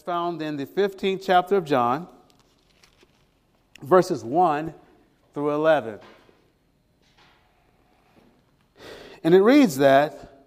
found in the 15th chapter of John, verses 1 through 11. And it reads that,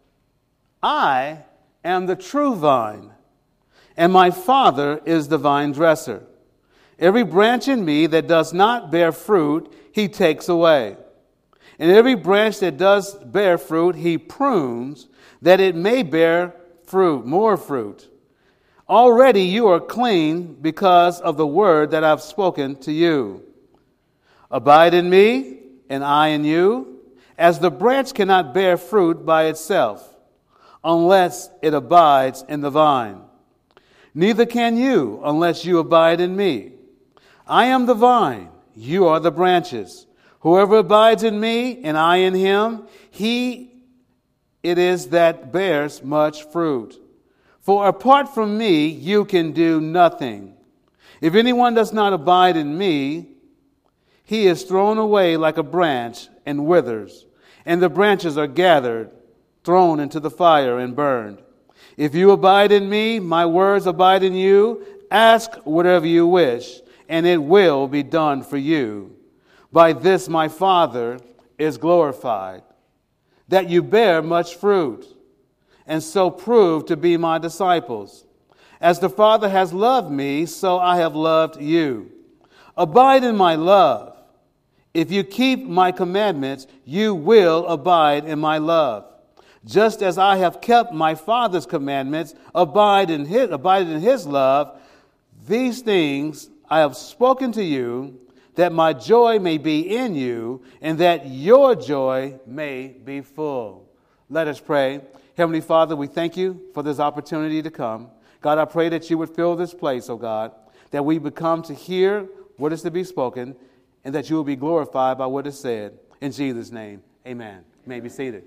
I am the true vine, and my Father is the vine dresser. Every branch in me that does not bear fruit, he takes away. And every branch that does bear fruit, he prunes, that it may bear fruit, more fruit. Already you are clean because of the word that I've spoken to you. Abide in me, and I in you, as the branch cannot bear fruit by itself, unless it abides in the vine. Neither can you, unless you abide in me. I am the vine, you are the branches. Whoever abides in me, and I in him, he it is that bears much fruit. For apart from me, you can do nothing. If anyone does not abide in me, he is thrown away like a branch and withers, and the branches are gathered, thrown into the fire and burned. If you abide in me, my words abide in you, ask whatever you wish, and it will be done for you. By this my Father is glorified, that you bear much fruit, and so prove to be my disciples. As the Father has loved me, so I have loved you. Abide in my love. If you keep my commandments, you will abide in my love. Just as I have kept my Father's commandments, abide in his love. These things I have spoken to you, that my joy may be in you, and that your joy may be full. Let us pray. Heavenly Father, we thank you for this opportunity to come. God, I pray that you would fill this place, oh God, that we would come to hear what is to be spoken, and that you will be glorified by what is said. In Jesus' name, amen. You may be seated.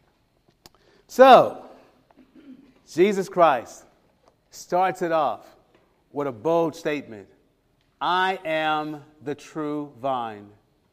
So, Jesus Christ starts it off with a bold statement. I am the true vine.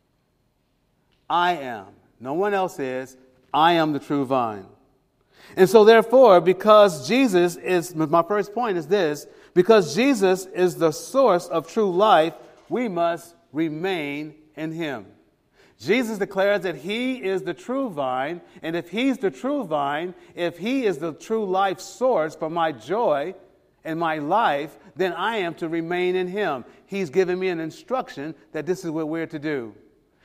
I am. No one else is. I am the true vine. And so therefore, because Jesus is, my first point is this, because Jesus is the source of true life, we must remain in him. Jesus declares that he is the true vine, and if he's the true vine, if he is the true life source for my joy and my life, then I am to remain in him. He's given me an instruction that this is what we're to do.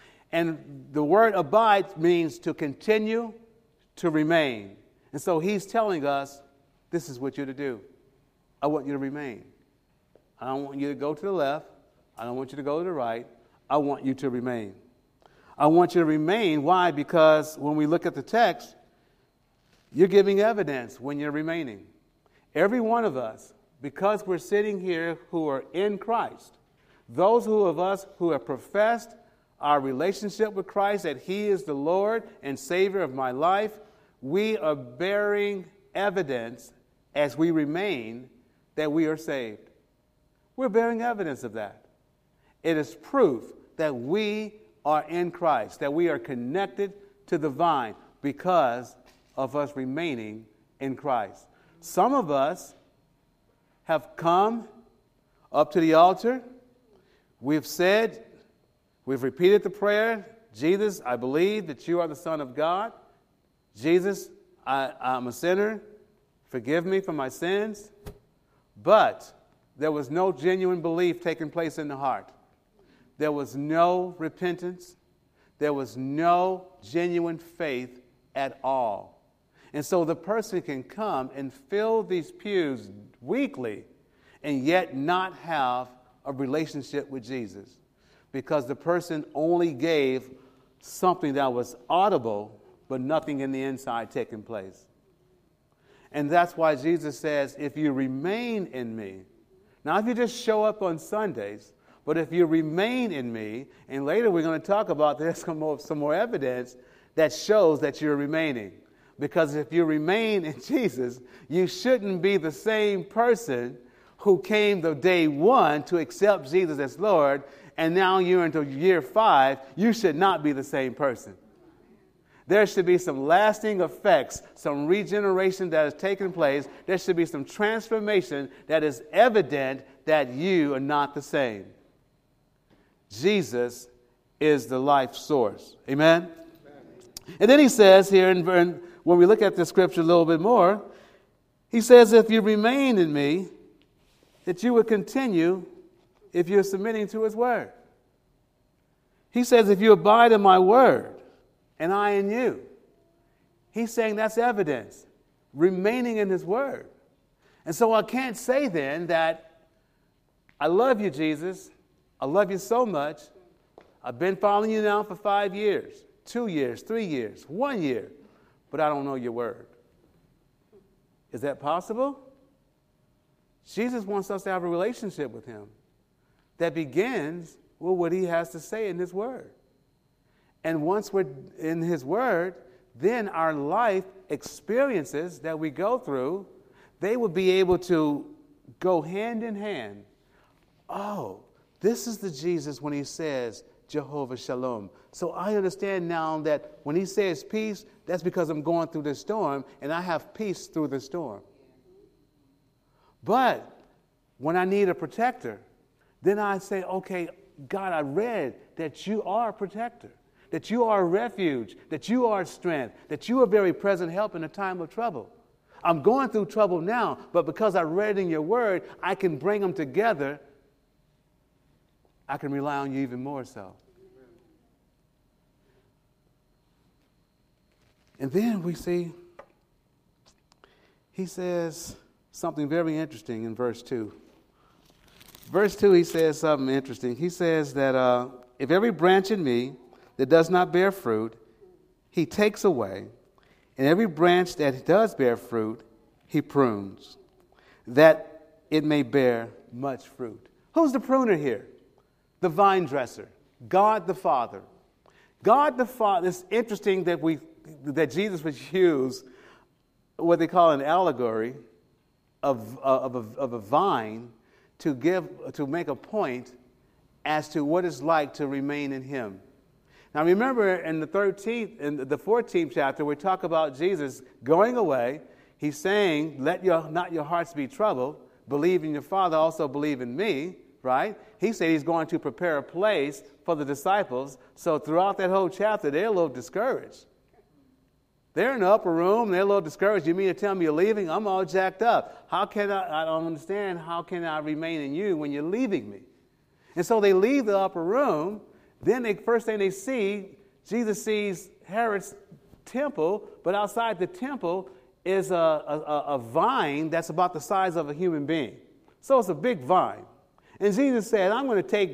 And the word abide means to continue, to remain. And so he's telling us, this is what you're to do. I want you to remain. I don't want you to go to the left. I don't want you to go to the right. I want you to remain. I want you to remain. Why? Because when we look at the text, you're giving evidence when you're remaining. Every one of us, because we're sitting here who are in Christ, those of us who have professed our relationship with Christ, that he is the Lord and Savior of my life, we are bearing evidence as we remain that we are saved. We're bearing evidence of that. It is proof that we are in Christ, that we are connected to the vine because of us remaining in Christ. Some of us have come up to the altar. We've said, we've repeated the prayer, Jesus, I believe that you are the Son of God. Jesus, I'm a sinner. Forgive me for my sins. But there was no genuine belief taking place in the heart. There was no repentance. There was no genuine faith at all. And so the person can come and fill these pews weekly and yet not have a relationship with Jesus, because the person only gave something that was audible but nothing in the inside taking place. And that's why Jesus says, if you remain in me, now if you just show up on Sundays, but if you remain in me, and later we're going to talk about there's some more evidence that shows that you're remaining. Because if you remain in Jesus, you shouldn't be the same person who came the day one to accept Jesus as Lord, and now you're into year 5, you should not be the same person. There should be some lasting effects, some regeneration that has taken place. There should be some transformation that is evident that you are not the same. Jesus is the life source. Amen? And then he says here, when we look at the scripture a little bit more, he says, if you remain in me, that you would continue if you're submitting to his word. He says, if you abide in my word, and I in you. He's saying that's evidence, remaining in his word. And so I can't say then that I love you, Jesus. I love you so much. I've been following you now for 5 years, 2 years, 3 years, 1 year, but I don't know your word. Is that possible? Jesus wants us to have a relationship with him that begins with what he has to say in his word. And once we're in his word, then our life experiences that we go through, they will be able to go hand in hand. Oh, this is the Jesus when he says, Jehovah Shalom. So I understand now that when he says peace, that's because I'm going through this storm, and I have peace through the storm. But when I need a protector, then I say, okay, God, I read that you are a protector, that you are a refuge, that you are strength, that you are very present help in a time of trouble. I'm going through trouble now, but because I read in your word, I can bring them together. I can rely on you even more so. And then we see, he says something very interesting in verse 2. Verse 2, he says something interesting. He says that if every branch in me that does not bear fruit, he takes away, and every branch that does bear fruit, he prunes, that it may bear much fruit. Who's the pruner here? The vine dresser, God the Father. God the Father, it's interesting that Jesus would use what they call an allegory of a vine to make a point as to what it's like to remain in him. Now remember in the 14th chapter, we talk about Jesus going away. He's saying, let not your hearts be troubled. Believe in your Father, also believe in me, right? He said he's going to prepare a place for the disciples. So throughout that whole chapter, they're a little discouraged. They're in the upper room, they're a little discouraged. You mean to tell me you're leaving? I'm all jacked up. I don't understand, how can I remain in you when you're leaving me? And so they leave the upper room. Then first thing they see, Jesus sees Herod's temple, but outside the temple is a vine that's about the size of a human being. So it's a big vine. And Jesus said, I'm going to take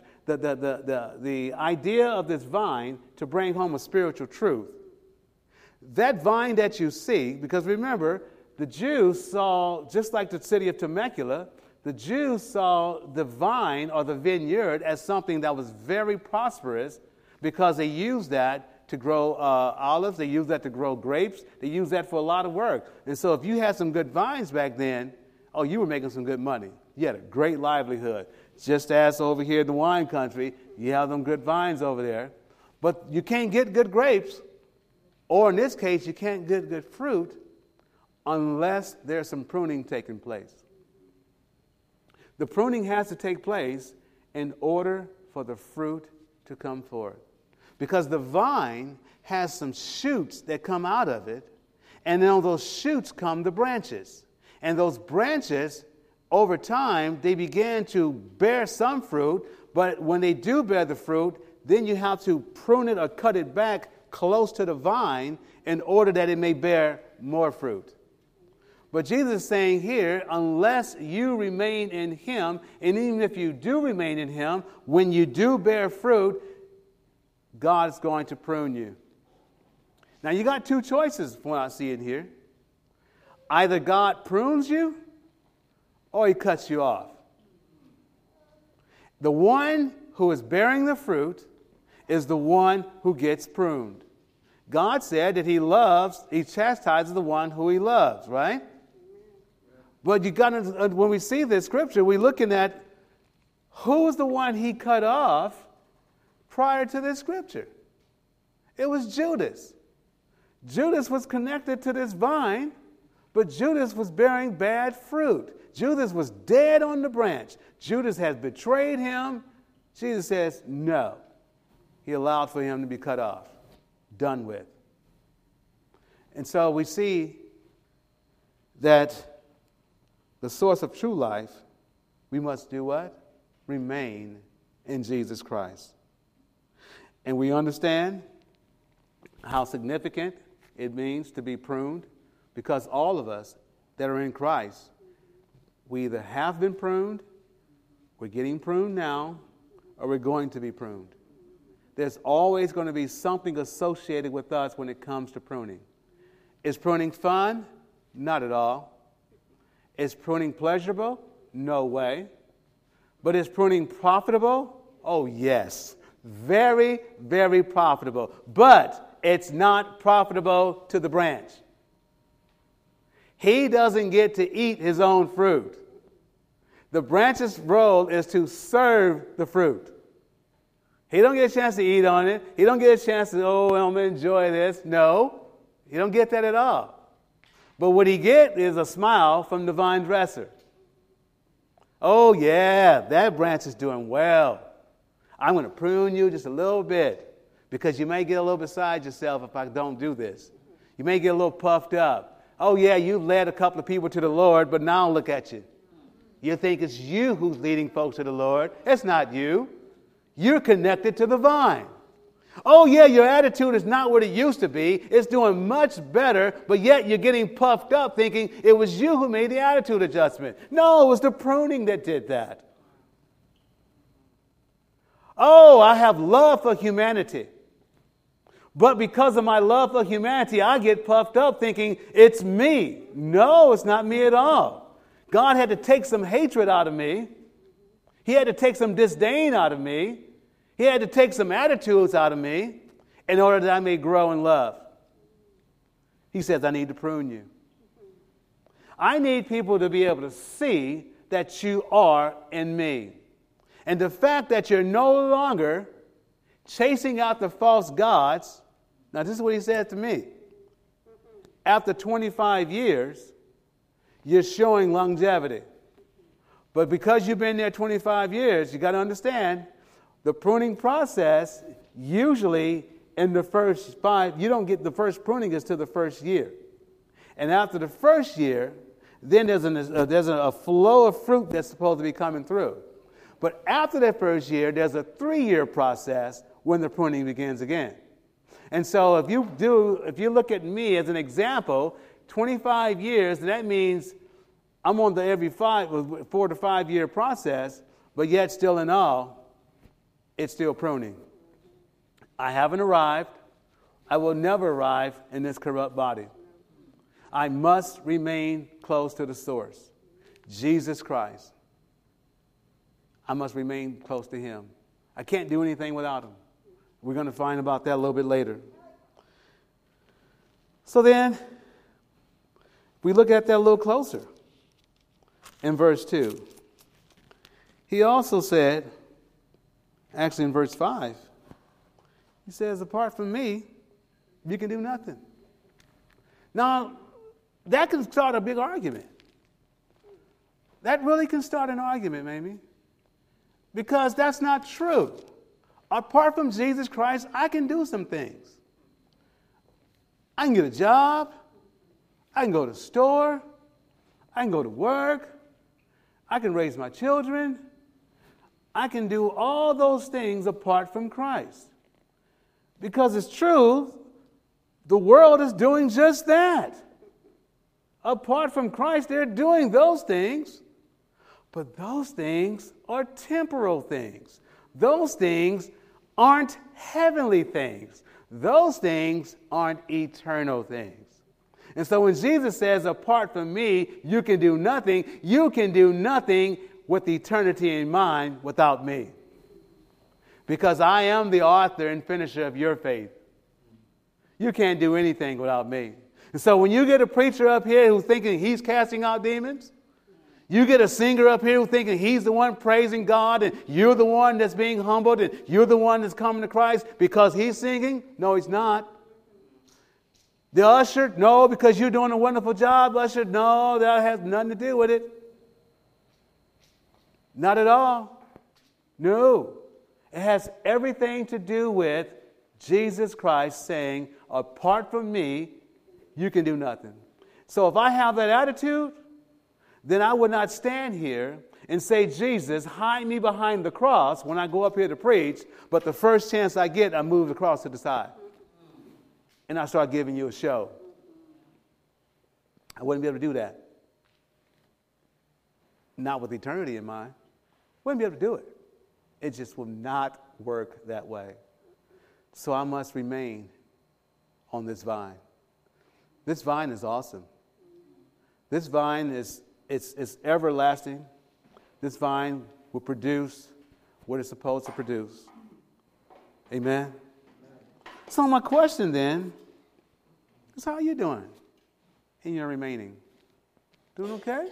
the idea of this vine to bring home a spiritual truth. That vine that you see, because remember, the Jews saw, just like the city of Temecula, the Jews saw the vine or the vineyard as something that was very prosperous because they used that to grow olives, they used that to grow grapes, they used that for a lot of work. And so if you had some good vines back then, oh, you were making some good money. You had a great livelihood. Just as over here in the wine country, you have them good vines over there. But you can't get good grapes, or in this case, you can't get good fruit unless there's some pruning taking place. The pruning has to take place in order for the fruit to come forth. Because the vine has some shoots that come out of it, and then on those shoots come the branches. And those branches, over time, they begin to bear some fruit, but when they do bear the fruit, then you have to prune it or cut it back close to the vine in order that it may bear more fruit. But Jesus is saying here, unless you remain in him, and even if you do remain in him, when you do bear fruit, God's going to prune you. Now you got two choices from what I see in here. Either God prunes you, or he cuts you off. The one who is bearing the fruit is the one who gets pruned. God said that he chastises the one who he loves, right? But when we see this scripture, we're looking at who is the one he cut off prior to this scripture. It was Judas. Judas was connected to this vine, but Judas was bearing bad fruit. Judas was dead on the branch. Judas has betrayed him. Jesus says, no. He allowed for him to be cut off, done with. And so we see that the source of true life, we must do what? Remain in Jesus Christ. And we understand how significant it means to be pruned, because all of us that are in Christ, we either have been pruned, we're getting pruned now, or we're going to be pruned. There's always going to be something associated with us when it comes to pruning. Is pruning fun? Not at all. Is pruning pleasurable? No way. But is pruning profitable? Oh, yes. Very, very profitable. But it's not profitable to the branch. He doesn't get to eat his own fruit. The branch's role is to serve the fruit. He don't get a chance to eat on it. He don't get a chance to, I'm going to enjoy this. No, he don't get that at all. But what he gets is a smile from the vine dresser. Oh, yeah, that branch is doing well. I'm going to prune you just a little bit, because you may get a little beside yourself if I don't do this. You may get a little puffed up. Oh, yeah, you led a couple of people to the Lord, but now look at you. You think it's you who's leading folks to the Lord. It's not you. You're connected to the vine. Oh, yeah, your attitude is not what it used to be. It's doing much better, but yet you're getting puffed up thinking it was you who made the attitude adjustment. No, it was the pruning that did that. Oh, I have love for humanity. But because of my love for humanity, I get puffed up thinking it's me. No, it's not me at all. God had to take some hatred out of me. He had to take some disdain out of me. He had to take some attitudes out of me in order that I may grow in love. He says, I need to prune you. I need people to be able to see that you are in me. And the fact that you're no longer chasing out the false gods. Now, this is what he said to me. After 25 years, you're showing longevity. But because you've been there 25 years, you got to understand, the pruning process, usually in the first 5, you don't get the first pruning until the first year. And after the first year, then there's a flow of fruit that's supposed to be coming through. But after that first year, there's a 3-year process when the pruning begins again. And so if you look at me as an example, 25 years, that means I'm on the every 4 to 5 year process, but yet still in all, it's still pruning. I haven't arrived. I will never arrive in this corrupt body. I must remain close to the source, Jesus Christ. I must remain close to him. I can't do anything without him. We're going to find about that a little bit later. So then, we look at that a little closer. In verse 2, he also said, actually in verse 5, he says, apart from me, you can do nothing. Now, that can start a big argument. That really can start an argument, maybe. Because that's not true. Apart from Jesus Christ, I can do some things. I can get a job. I can go to the store. I can go to work. I can raise my children. I can do all those things apart from Christ. Because it's true, the world is doing just that. Apart from Christ, they're doing those things. But those things are temporal things. Those things aren't heavenly things. Those things aren't eternal things. And so when Jesus says, apart from me, you can do nothing with eternity in mind without me. Because I am the author and finisher of your faith. You can't do anything without me. And so when you get a preacher up here who's thinking he's casting out demons, you get a singer up here who's thinking he's the one praising God, and you're the one that's being humbled, and you're the one that's coming to Christ because he's singing. No, he's not. The usher, no, because you're doing a wonderful job, usher. No, that has nothing to do with it. Not at all. No. It has everything to do with Jesus Christ saying, apart from me, you can do nothing. So if I have that attitude, then I would not stand here and say, Jesus, hide me behind the cross when I go up here to preach, but the first chance I get, I move the cross to the side. And I start giving you a show. I wouldn't be able to do that. Not with eternity in mind. Wouldn't be able to do it. It just will not work that way. So I must remain on this vine. This vine is awesome. This vine is everlasting. This vine will produce what it's supposed to produce. Amen? So my question then is, how are you doing in your remaining? Doing okay?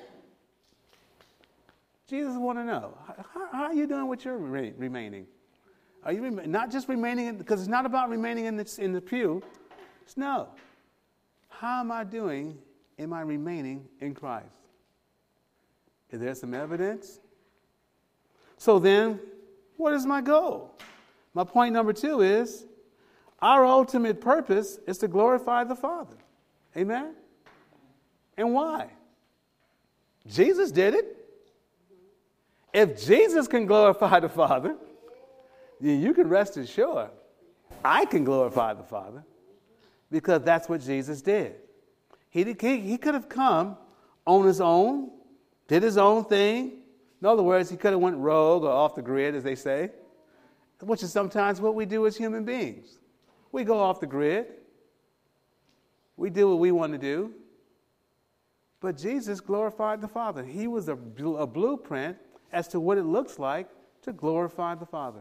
Jesus wants to know, how are you doing with your remaining? Are you not just remaining, because it's not about remaining in the pew. It's no. How am I doing in my remaining in Christ? Is there some evidence? So then, what is my goal? My point number 2 is, our ultimate purpose is to glorify the Father. Amen? And why? Jesus did it. If Jesus can glorify the Father, then you can rest assured I can glorify the Father, because that's what Jesus did. He could have come on his own, did his own thing. In other words, he could have went rogue or off the grid, as they say, which is sometimes what we do as human beings. We go off the grid. We do what we want to do. But Jesus glorified the Father. He was a blueprint as to what it looks like to glorify the Father.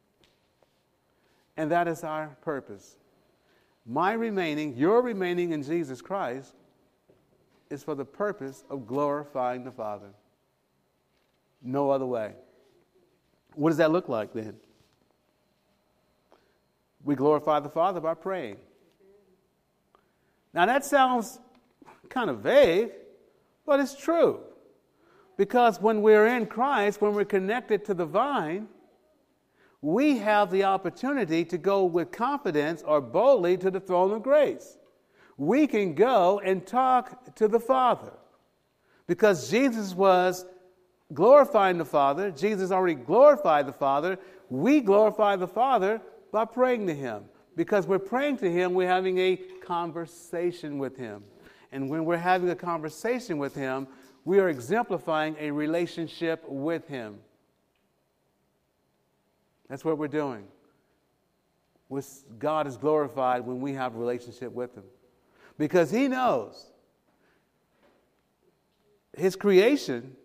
And that is our purpose. Your remaining in Jesus Christ is for the purpose of glorifying the Father. No other way. What does that look like then? We glorify the Father by praying. Now that sounds kind of vague, but it's true. Because when we're in Christ, when we're connected to the vine, we have the opportunity to go with confidence or boldly to the throne of grace. We can go and talk to the Father. Because Jesus was glorifying the Father. Jesus already glorified the Father. We glorify the Father by praying to Him. Because we're praying to Him, we're having a conversation with Him. And when we're having a conversation with Him, we are exemplifying a relationship with Him. That's what we're doing. God is glorified when we have a relationship with Him. Because He knows His creation,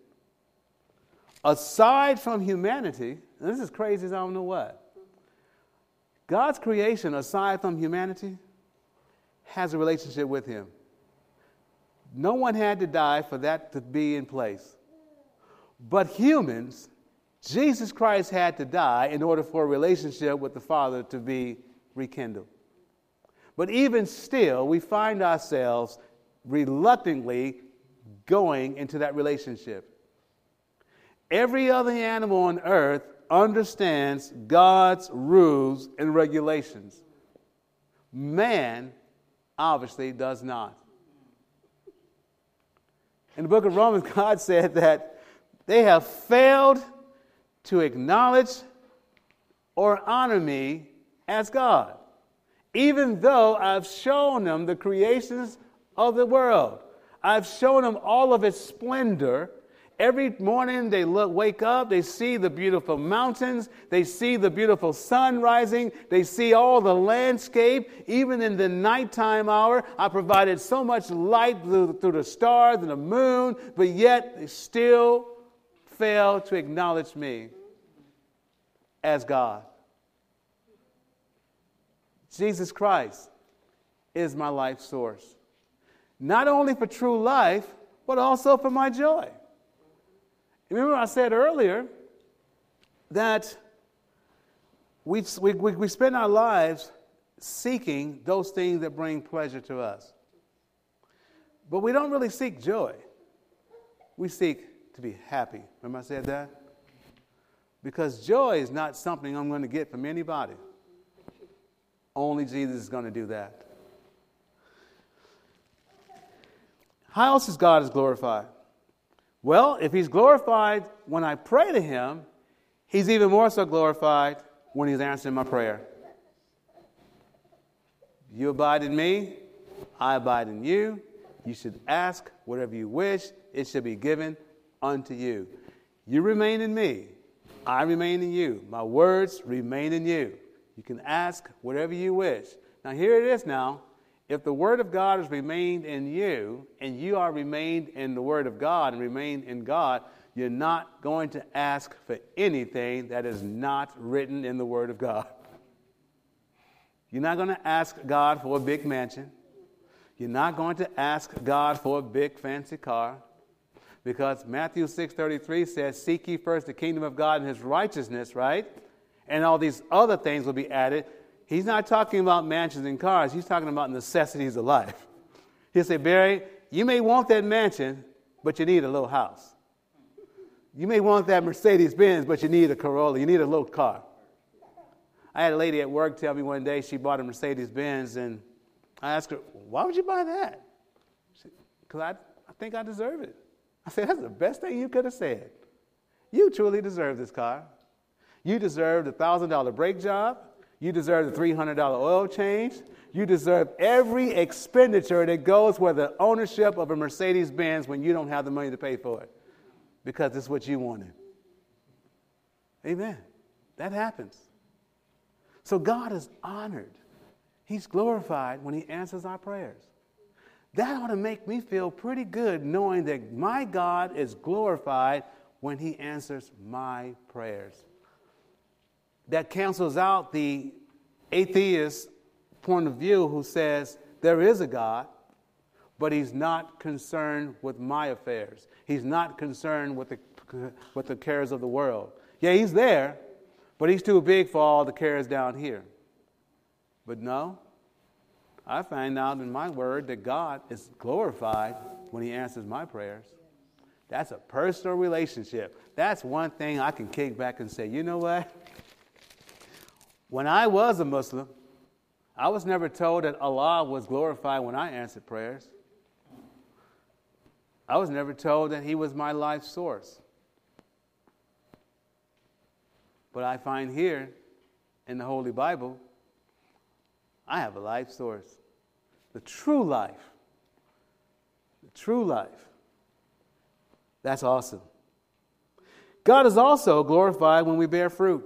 aside from humanity, and this is crazy as I don't know what, God's creation, aside from humanity, has a relationship with Him. No one had to die for that to be in place. But humans, Jesus Christ had to die in order for a relationship with the Father to be rekindled. But even still, we find ourselves reluctantly going into that relationship. Every other animal on earth understands God's rules and regulations. Man obviously does not. In the book of Romans, God said that they have failed to acknowledge or honor me as God, even though I've shown them the creations of the world. I've shown them all of its splendor. Every morning they wake up, they see the beautiful mountains, they see the beautiful sun rising, they see all the landscape. Even in the nighttime hour, I provided so much light through the stars and the moon, but yet they still fail to acknowledge me as God. Jesus Christ is my life source. Not only for true life, but also for my joy. Remember I said earlier that we spend our lives seeking those things that bring pleasure to us. But we don't really seek joy. We seek to be happy. Remember I said that? Because joy is not something I'm going to get from anybody. Only Jesus is going to do that. How else is God glorified? Well, if he's glorified when I pray to him, he's even more so glorified when he's answering my prayer. You abide in me, I abide in you. You should ask whatever you wish, it shall be given unto you. You remain in me, I remain in you. My words remain in you. You can ask whatever you wish. Now here it is now. If the word of God has remained in you, and you are remained in the word of God and remain in God, you're not going to ask for anything that is not written in the word of God. You're not going to ask God for a big mansion. You're not going to ask God for a big fancy car. Because Matthew 6:33 says, seek ye first the kingdom of God and his righteousness, right? And all these other things will be added. He's not talking about mansions and cars. He's talking about necessities of life. He'll say, Barry, you may want that mansion, but you need a little house. You may want that Mercedes-Benz, but you need a Corolla. You need a little car. I had a lady at work tell me one day she bought a Mercedes-Benz, and I asked her, why would you buy that? She said, because I think I deserve it. I said, that's the best thing you could have said. You truly deserve this car. You deserve the $1,000 brake job. You deserve the $300 oil change. You deserve every expenditure that goes with the ownership of a Mercedes-Benz when you don't have the money to pay for it. Because it's what you wanted. Amen. That happens. So God is honored. He's glorified when he answers our prayers. That ought to make me feel pretty good knowing that my God is glorified when he answers my prayers. That cancels out the atheist point of view who says there is a God, but he's not concerned with my affairs. He's not concerned with the cares of the world. Yeah, he's there, but he's too big for all the cares down here. But no, I find out in my word that God is glorified when he answers my prayers. That's a personal relationship. That's one thing I can kick back and say, you know what? When I was a Muslim, I was never told that Allah was glorified when I answered prayers. I was never told that he was my life source. But I find here in the Holy Bible, I have a life source. The true life. The true life. That's awesome. God is also glorified when we bear fruit.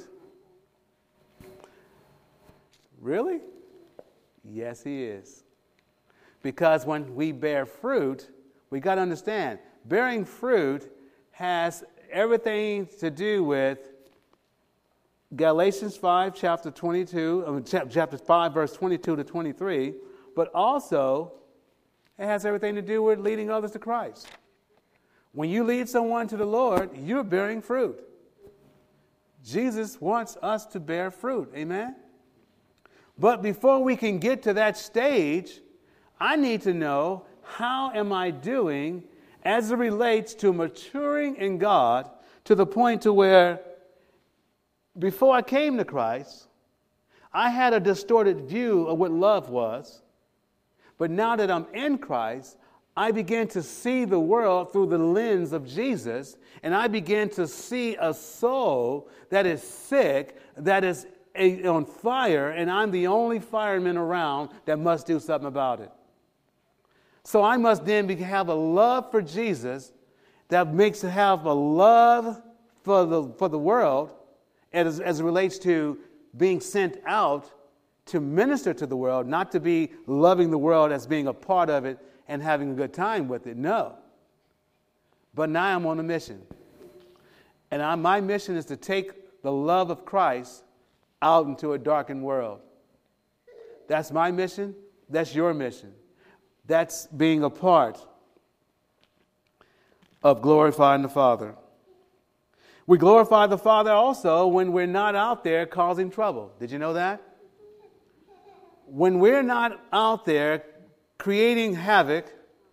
Really? Yes, he is. Because when we bear fruit, we got to understand, bearing fruit has everything to do with Galatians 5, chapter 5, verse 22 to 23, but also it has everything to do with leading others to Christ. When you lead someone to the Lord, you're bearing fruit. Jesus wants us to bear fruit. Amen? But before we can get to that stage, I need to know, how am I doing as it relates to maturing in God to the point to where before I came to Christ, I had a distorted view of what love was. But now that I'm in Christ, I begin to see the world through the lens of Jesus, and I begin to see a soul that is sick, that is on fire, and I'm the only fireman around that must do something about it. So I must then have a love for Jesus that makes it have a love for the world as it relates to being sent out to minister to the world, not to be loving the world as being a part of it and having a good time with it. No. But now I'm on a mission. And my mission is to take the love of Christ out into a darkened world. That's my mission. That's your mission. That's being a part of glorifying the Father. We glorify the Father also when we're not out there causing trouble. Did you know that? when we're not out there creating havoc,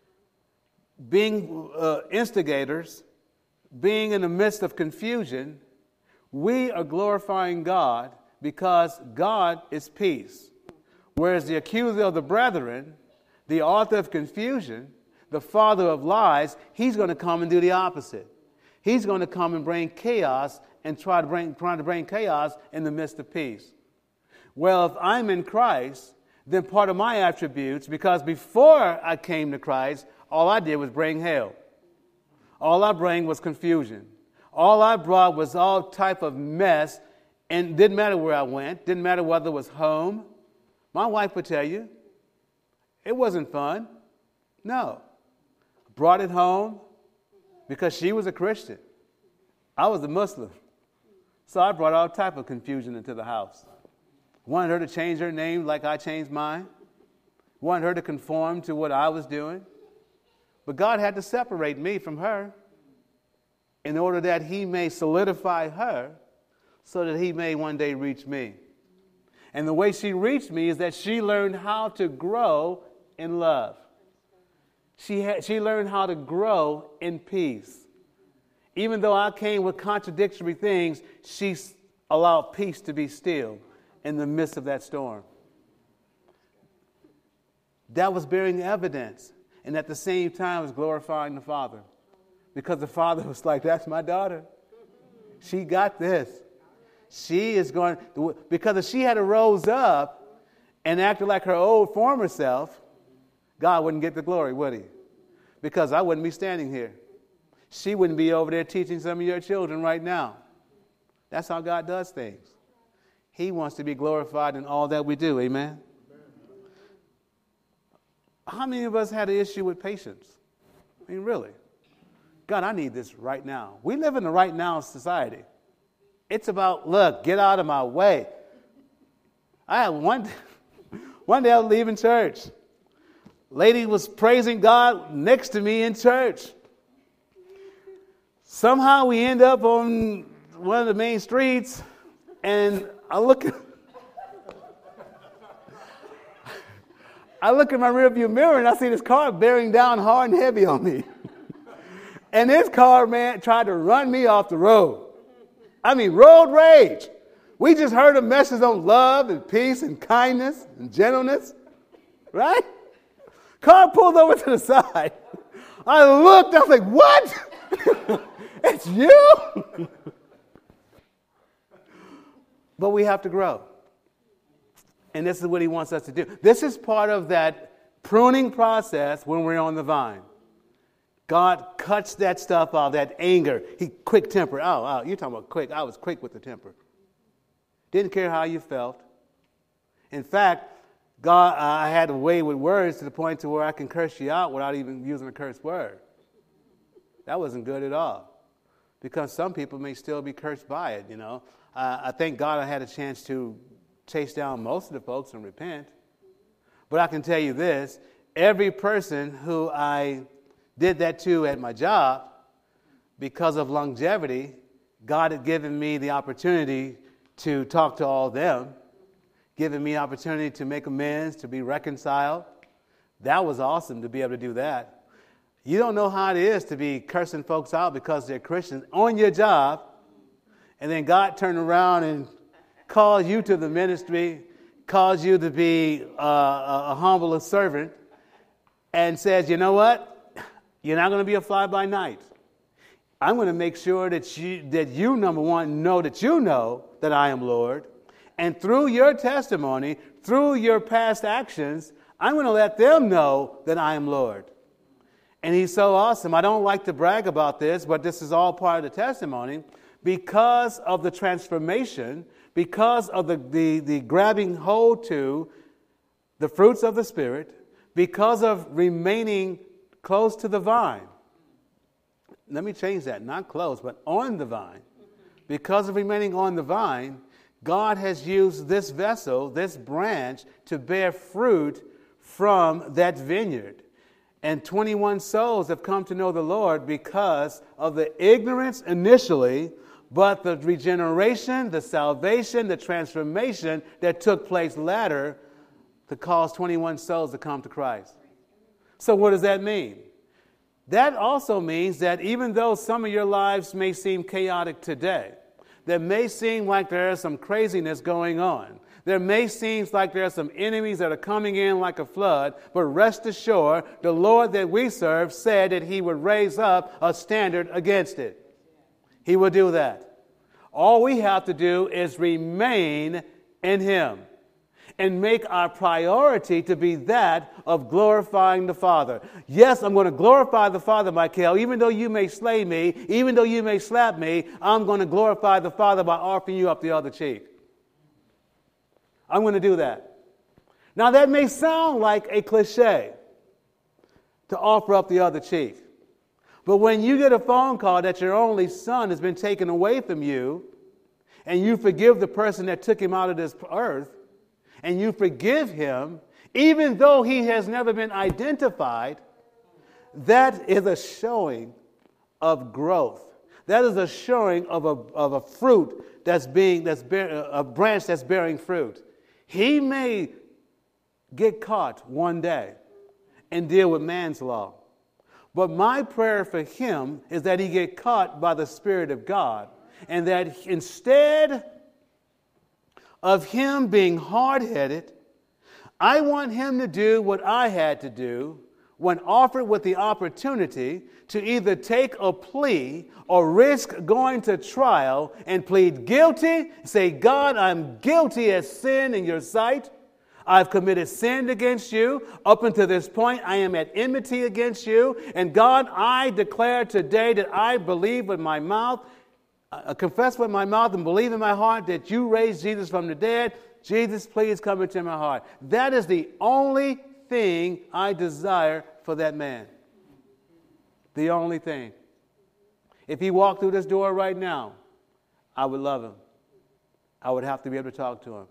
being instigators, being in the midst of confusion, we are glorifying God because God is peace. Whereas the accuser of the brethren, the author of confusion, the father of lies, he's going to come and do the opposite. He's going to come and bring chaos and try to bring chaos in the midst of peace. Well, if I'm in Christ, then part of my attributes, because before I came to Christ, all I did was bring hell. All I bring was confusion. All I brought was all type of mess, and didn't matter where I went, didn't matter whether it was home. My wife would tell you, it wasn't fun. No. Brought it home because she was a Christian. I was a Muslim. So I brought all type of confusion into the house. Wanted her to change her name like I changed mine. Wanted her to conform to what I was doing. But God had to separate me from her in order that he may solidify her so that he may one day reach me. And the way she reached me is that she learned how to grow in love. She learned how to grow in peace. Even though I came with contradictory things, she allowed peace to be still in the midst of that storm. That was bearing evidence, and at the same time was glorifying the Father, because the Father was like, that's my daughter. She got this. She is going, because if she had rose up and acted like her old former self, God wouldn't get the glory, would he? Because I wouldn't be standing here. She wouldn't be over there teaching some of your children right now. That's how God does things. He wants to be glorified in all that we do. Amen? How many of us had an issue with patience? I mean, really? God, I need this right now. We live in the right now society. It's about, look, get out of my way. I had one day I was leaving church. Lady was praising God next to me in church. Somehow we end up on one of the main streets, and I look in my rearview mirror, and I see this car bearing down hard and heavy on me. And this car, man, tried to run me off the road. I mean, road rage. We just heard a message on love and peace and kindness and gentleness, right? Car pulled over to the side. I looked, I was like, what? It's you? But we have to grow. And this is what he wants us to do. This is part of that pruning process when we're on the vine. God cuts that stuff off, that anger. He quick temper. Oh, you're talking about quick. I was quick with the temper. Didn't care how you felt. In fact, God, I had a way with words to the point to where I can curse you out without even using a curse word. That wasn't good at all. Because some people may still be cursed by it, you know. I thank God I had a chance to chase down most of the folks and repent. But I can tell you this, every person who I did that to at my job, because of longevity, God had given me the opportunity to talk to all of them, given me opportunity to make amends, to be reconciled. That was awesome to be able to do that. You don't know how it is to be cursing folks out because they're Christians on your job, and then God turned around and calls you to the ministry, calls you to be a humble servant, and says, you know what? You're not going to be a fly-by-night. I'm going to make sure that you, number one, know that I am Lord. And through your testimony, through your past actions, I'm going to let them know that I am Lord. And he's so awesome. I don't like to brag about this, but this is all part of the testimony. Because of the transformation, because of the grabbing hold to the fruits of the Spirit, because of remaining close to the vine. Let me change that. Not close, but on the vine. Because of remaining on the vine, God has used this vessel, this branch, to bear fruit from that vineyard. And 21 souls have come to know the Lord because of the ignorance initially, but the regeneration, the salvation, the transformation that took place later to cause 21 souls to come to Christ. So what does that mean? That also means that even though some of your lives may seem chaotic today, that may seem like there is some craziness going on, there may seem like there are some enemies that are coming in like a flood, but rest assured, the Lord that we serve said that he would raise up a standard against it. He will do that. All we have to do is remain in him and make our priority to be that of glorifying the Father. Yes, I'm going to glorify the Father, Michael. Even though you may slay me, even though you may slap me, I'm going to glorify the Father by offering you up the other cheek. I'm going to do that. Now, that may sound like a cliche to offer up the other cheek. But when you get a phone call that your only son has been taken away from you, and you forgive the person that took him out of this earth, and you forgive him, even though he has never been identified, that is a showing of growth. That is a showing of a fruit a branch that's bearing fruit. He may get caught one day and deal with man's law. But my prayer for him is that he get caught by the Spirit of God, and that instead of him being hard-headed, I want him to do what I had to do when offered with the opportunity to either take a plea or risk going to trial and plead guilty, say, God, I'm guilty as sin in your sight. I've committed sin against you. Up until this point, I am at enmity against you. And God, I declare today that I believe with my mouth, confess with my mouth and believe in my heart that you raised Jesus from the dead. Jesus, please come into my heart. That is the only thing I desire for that man. The only thing. If he walked through this door right now, I would love him. I would have to be able to talk to him.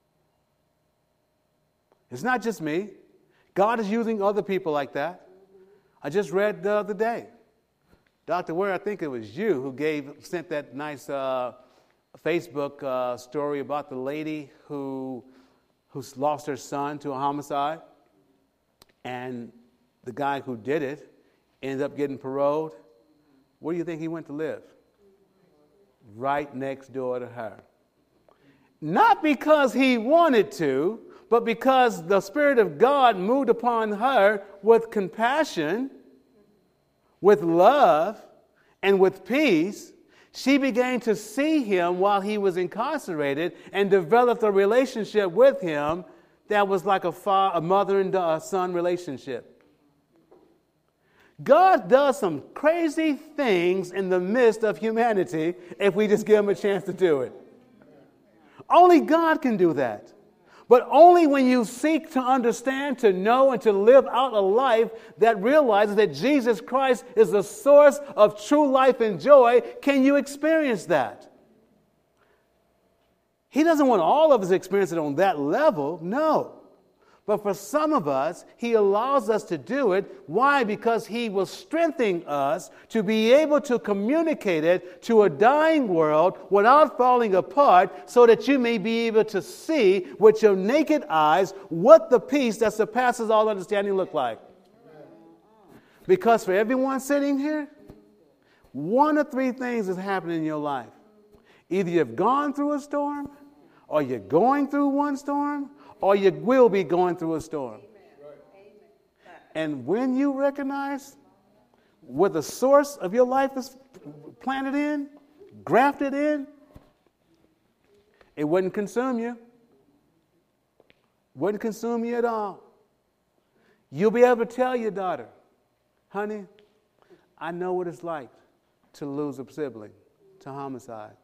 It's not just me. God is using other people like that. I just read the other day, Dr. Ware, I think it was you who sent that nice Facebook story about the lady who's lost her son to a homicide, and the guy who did it ended up getting paroled. Where do you think he went to live? Right next door to her. Not because he wanted to, but because the Spirit of God moved upon her with compassion, with love, and with peace. She began to see him while he was incarcerated and developed a relationship with him that was like a mother and son relationship. God does some crazy things in the midst of humanity if we just give him a chance to do it. Only God can do that. But only when you seek to understand, to know, and to live out a life that realizes that Jesus Christ is the source of true life and joy can you experience that. He doesn't want all of us to experience it on that level, no. But for some of us, he allows us to do it. Why? Because he will strengthen us to be able to communicate it to a dying world without falling apart, so that you may be able to see with your naked eyes what the peace that surpasses all understanding look like. Because for everyone sitting here, one of three things is happening in your life. Either you've gone through a storm, or you're going through one storm, or you will be going through a storm. And when you recognize where the source of your life is planted in, grafted in, it wouldn't consume you. Wouldn't consume you at all. You'll be able to tell your daughter, honey, I know what it's like to lose a sibling to homicide.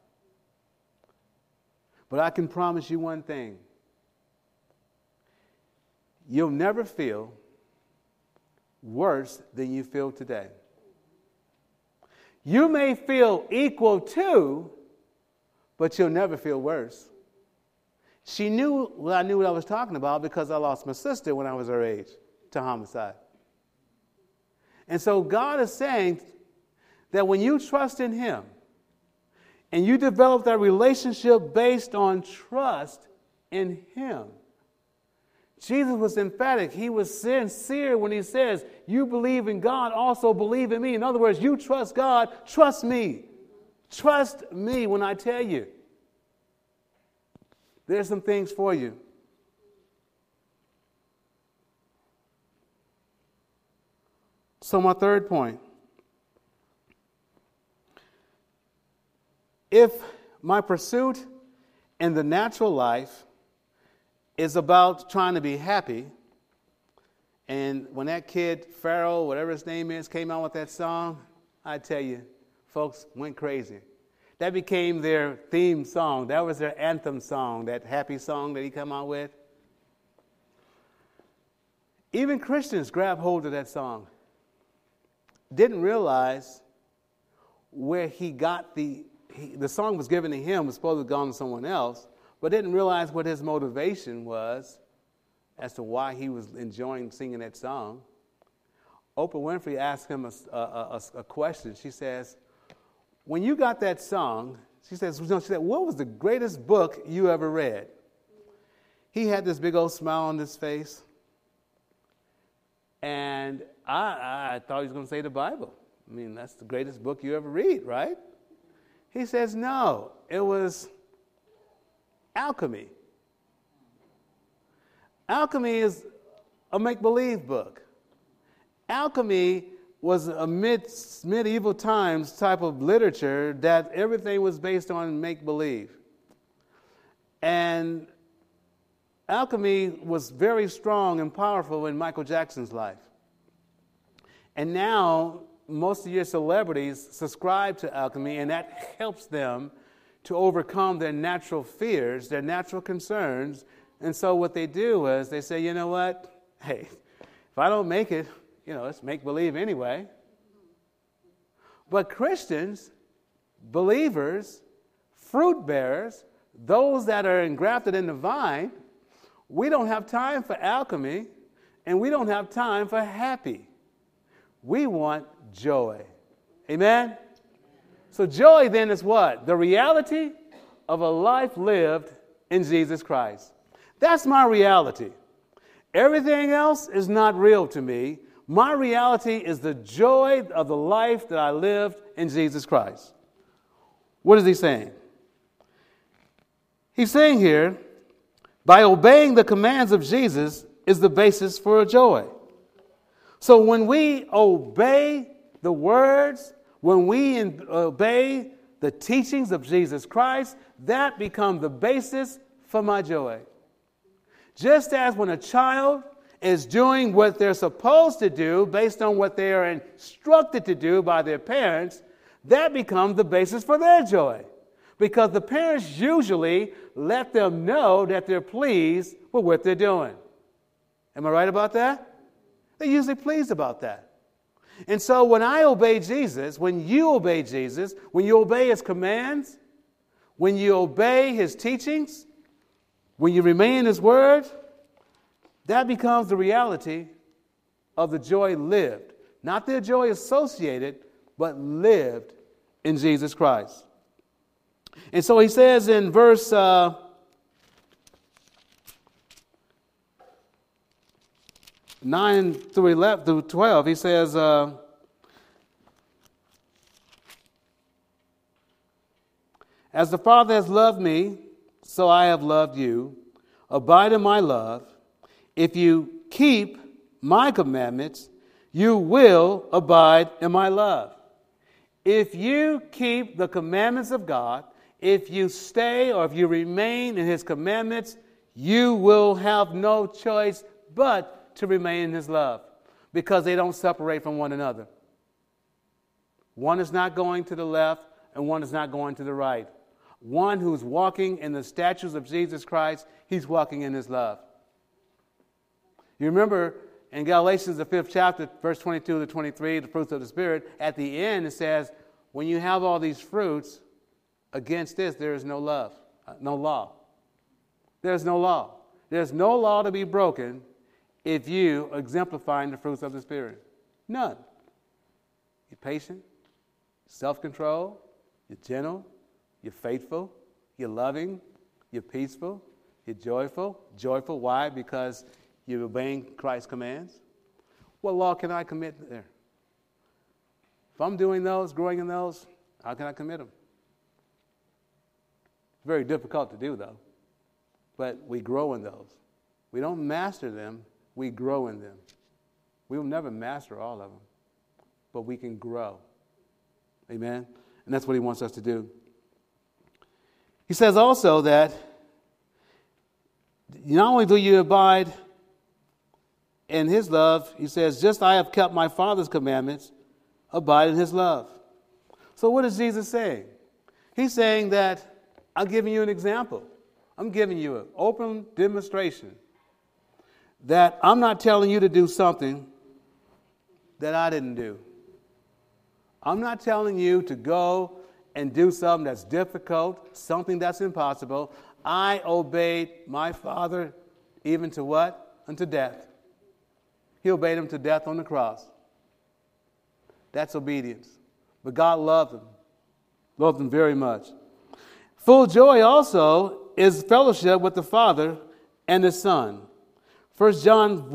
But I can promise you one thing. You'll never feel worse than you feel today. You may feel equal to, but you'll never feel worse. She knew what I knew what I was talking about because I lost my sister when I was her age to homicide. And so God is saying that when you trust in him and you develop that relationship based on trust in him, Jesus was emphatic. He was sincere when he says, you believe in God, also believe in me. In other words, you trust God, trust me. Trust me when I tell you. There's some things for you. So my third point. If my pursuit in the natural life is about trying to be happy, and when that kid, Pharaoh, whatever his name is, came out with that song, I tell you, folks went crazy. That became their theme song. That was their anthem song, that happy song that he came out with. Even Christians grabbed hold of that song. Didn't realize where he got the song was given to him, was supposed to have gone to someone else, but didn't realize what his motivation was as to why he was enjoying singing that song. Oprah Winfrey asked him a question. She says, when you got that song, she said, what was the greatest book you ever read? He had this big old smile on his face. And I thought he was going to say the Bible. I mean, that's the greatest book you ever read, right? He says, no, it was Alchemy. Alchemy is a make-believe book. Alchemy was a medieval times type of literature that everything was based on make-believe. And alchemy was very strong and powerful in Michael Jackson's life. And now most of your celebrities subscribe to alchemy, and that helps them to overcome their natural fears, their natural concerns. And so what they do is they say, you know what? Hey, if I don't make it, it's make-believe anyway. But Christians, believers, fruit bearers, those that are engrafted in the vine, we don't have time for alchemy, and we don't have time for happy. We want joy. Amen? So joy then is what? The reality of a life lived in Jesus Christ. That's my reality. Everything else is not real to me. My reality is the joy of the life that I lived in Jesus Christ. What is he saying? He's saying here, by obeying the commands of Jesus is the basis for joy. So when we obey the words, when we obey the teachings of Jesus Christ, that becomes the basis for my joy. Just as when a child is doing what they're supposed to do based on what they are instructed to do by their parents, that becomes the basis for their joy. Because the parents usually let them know that they're pleased with what they're doing. Am I right about that? They're usually pleased about that. And so when I obey Jesus, when you obey Jesus, when you obey his commands, when you obey his teachings, when you remain in his word, that becomes the reality of the joy lived. Not the joy associated, but lived in Jesus Christ. And so he says in verse 9 through 11 through 12, he says, as the Father has loved me, so I have loved you. Abide in my love. If you keep my commandments, you will abide in my love. If you keep the commandments of God, if you stay or if you remain in his commandments, you will have no choice but to remain in his love, because they don't separate from one another. One is not going to the left and one is not going to the right. One who's walking in the statutes of Jesus Christ, he's walking in his love. You remember in Galatians, the 5th chapter, verse 22 to 23, the fruits of the Spirit, at the end it says, when you have all these fruits, against this there is no love, no law. There's no law. There's no law to be broken if you are exemplifying the fruits of the Spirit. None. You're patient, self-control, you're gentle, you're faithful, you're loving, you're peaceful, you're joyful. Joyful, why? Because You're obeying Christ's commands. What law can I commit there? If I'm doing those, growing in those, how can I commit them? Very difficult to do, though. But we grow in those. We don't master them, we grow in them. We will never master all of them, but we can grow. Amen? And that's what he wants us to do. He says also that not only do you abide in his love, he says, just I have kept my Father's commandments, abide in his love. So what is Jesus saying? He's saying that I'm giving you an example. I'm giving you an open demonstration that I'm not telling you to do something that I didn't do. I'm not telling you to go and do something that's difficult, something that's impossible. I obeyed my Father even to what? Unto death. He obeyed him to death on the cross. That's obedience. But God loved him very much. Full joy also is fellowship with the Father and the Son. 1 John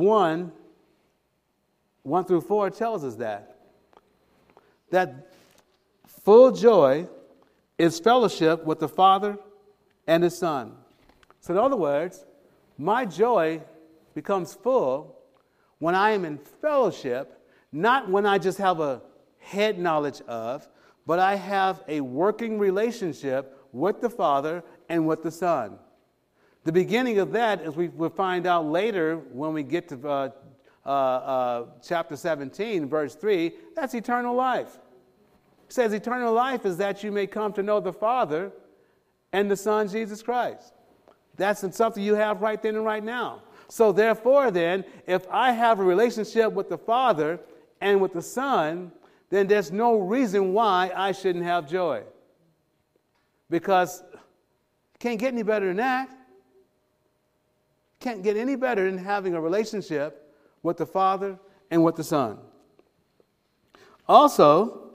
1 through 4 tells us that full joy is fellowship with the Father and the Son. So in other words, my joy becomes full when I am in fellowship, not when I just have a head knowledge of, but I have a working relationship with the Father and with the Son. The beginning of that, as we will find out later when we get to chapter 17, verse 3, that's eternal life. It says eternal life is that you may come to know the Father and the Son, Jesus Christ. That's something you have right then and right now. So therefore then, if I have a relationship with the Father and with the Son, then there's no reason why I shouldn't have joy. Because it can't get any better than that. Can't get any better than having a relationship with the Father and with the Son. Also,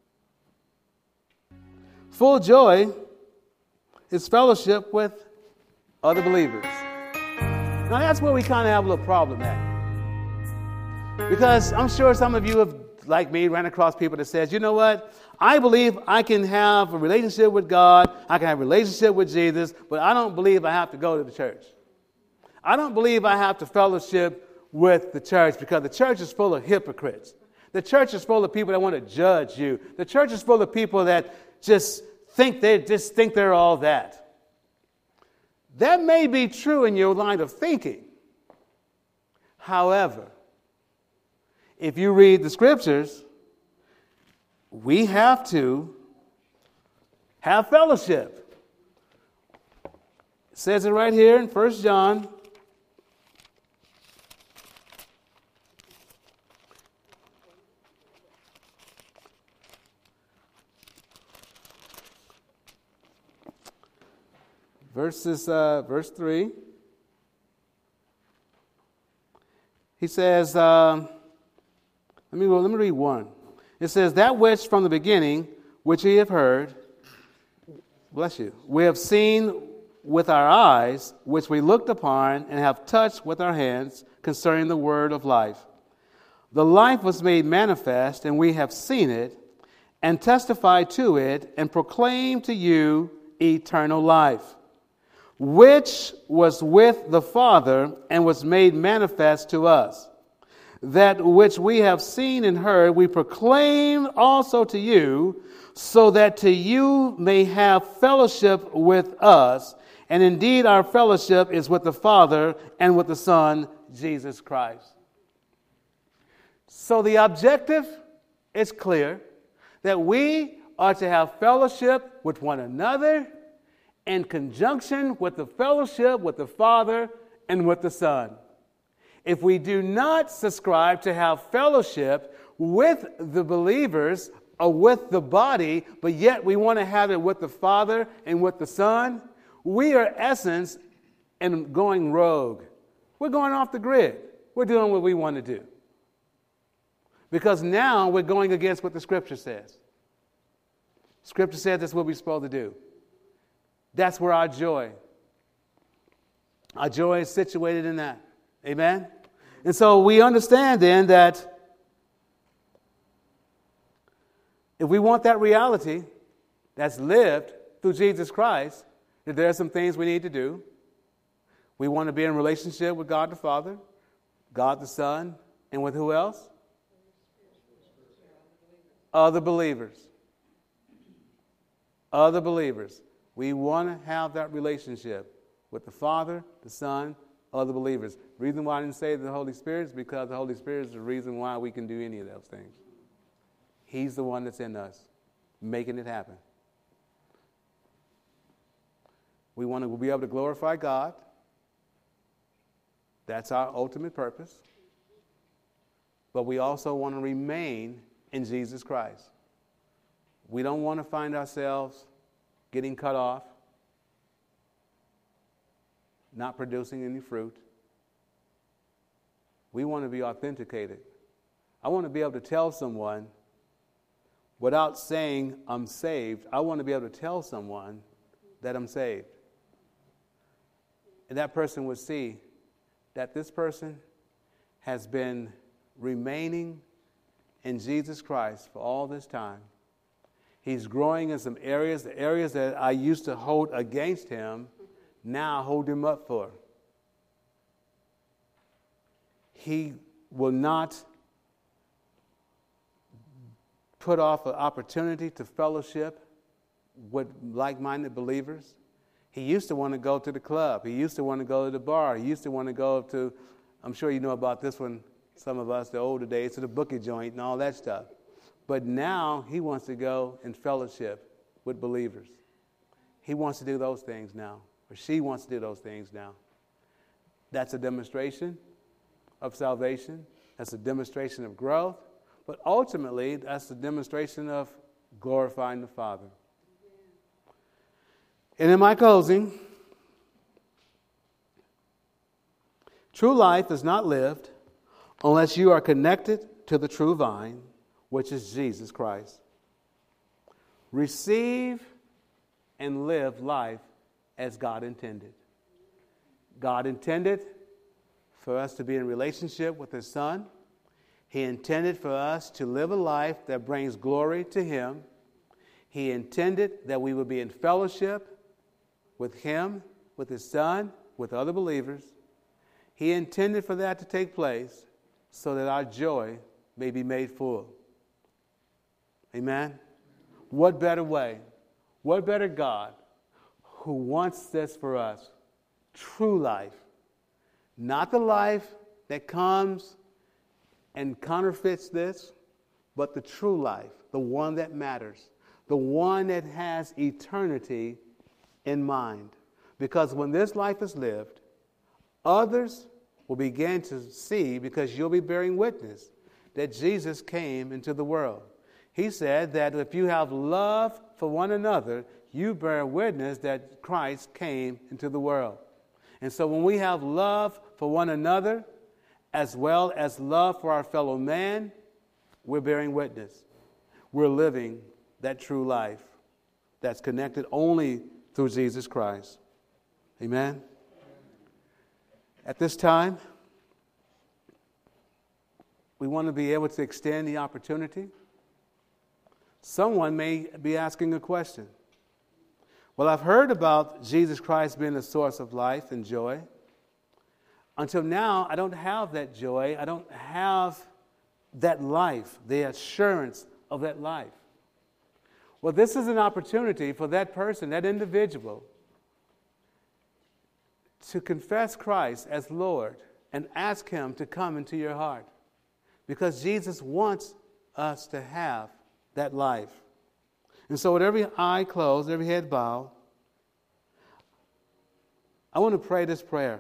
full joy is fellowship with other believers. Now that's where we kind of have a little problem at. Because I'm sure some of you have, like me, ran across people that says, you know what? I believe I can have a relationship with God, I can have a relationship with Jesus, but I don't believe I have to go to the church. I don't believe I have to fellowship with the church because the church is full of hypocrites. The church is full of people that want to judge you. The church is full of people that just think they're all that. That may be true in your line of thinking. However, if you read the scriptures, we have to have fellowship. It says it right here in 1 John. Verse 3. He says, let me read 1. It says, that which from the beginning, which ye have heard, bless you, we have seen with our eyes, which we looked upon and have touched with our hands concerning the word of life. The life was made manifest, and we have seen it, and testified to it, and proclaimed to you eternal life, which was with the Father and was made manifest to us. That which we have seen and heard, we proclaim also to you, so that to you may have fellowship with us. And indeed our fellowship is with the Father and with the Son, Jesus Christ. So the objective is clear, that we are to have fellowship with one another in conjunction with the fellowship with the Father and with the Son. If we do not subscribe to have fellowship with the believers or with the body, but yet we want to have it with the Father and with the Son, we are essence and going rogue. We're going off the grid. We're doing what we want to do. Because now we're going against what the Scripture says. Scripture says that's what we're supposed to do. That's where our joy is situated in that. Amen? And so we understand then that if we want that reality that's lived through Jesus Christ, that there are some things we need to do. We want to be in relationship with God the Father, God the Son, and with who else? Other believers. Other believers. We want to have that relationship with the Father, the Son, other believers. The reason why I didn't say the Holy Spirit is because the Holy Spirit is the reason why we can do any of those things. He's the one that's in us, making it happen. We want to be able to glorify God. That's our ultimate purpose. But we also want to remain in Jesus Christ. We don't want to find ourselves getting cut off, not producing any fruit. We want to be authenticated. I want to be able to tell someone without saying I'm saved. I want to be able to tell someone that I'm saved. And that person would see that this person has been remaining in Jesus Christ for all this time. He's growing in some areas, the areas that I used to hold against him, now I hold him up for. He will not put off an opportunity to fellowship with like-minded believers. He used to want to go to the club. He used to want to go to the bar. He used to want to go to, I'm sure you know about this one, some of us, the older days, to the bookie joint and all that stuff. But now he wants to go and fellowship with believers. He wants to do those things now, or she wants to do those things now. That's a demonstration of salvation. That's a demonstration of growth. But ultimately, that's a demonstration of glorifying the Father. And in my closing, true life is not lived unless you are connected to the true vine, which is Jesus Christ. Receive and live life as God intended. God intended for us to be in relationship with His Son. He intended for us to live a life that brings glory to Him. He intended that we would be in fellowship with Him, with His Son, with other believers. He intended for that to take place so that our joy may be made full. Amen? What better way? What better God who wants this for us? True life. Not the life that comes and counterfeits this, but the true life, the one that matters, the one that has eternity in mind. Because when this life is lived, others will begin to see, because you'll be bearing witness, that Jesus came into the world. He said that if you have love for one another, you bear witness that Christ came into the world. And so when we have love for one another, as well as love for our fellow man, we're bearing witness. We're living that true life that's connected only through Jesus Christ. Amen? At this time, we want to be able to extend the opportunity. Someone may be asking a question. Well, I've heard about Jesus Christ being the source of life and joy. Until now, I don't have that joy. I don't have that life, the assurance of that life. Well, this is an opportunity for that person, that individual, to confess Christ as Lord and ask Him to come into your heart. Because Jesus wants us to have that life. And so with every eye closed, every head bowed, I want to pray this prayer.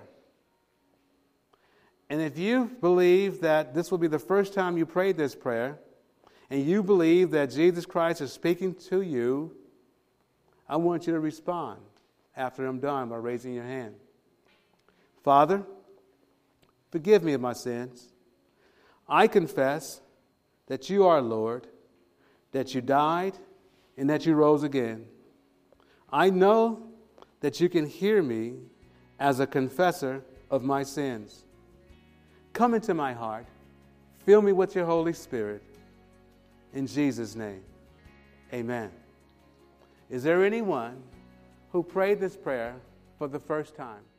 And if you believe that this will be the first time you prayed this prayer, and you believe that Jesus Christ is speaking to you, I want you to respond after I'm done by raising your hand. Father, forgive me of my sins. I confess that you are Lord, that you died, and that you rose again. I know that you can hear me as a confessor of my sins. Come into my heart. Fill me with your Holy Spirit. In Jesus' name, amen. Is there anyone who prayed this prayer for the first time?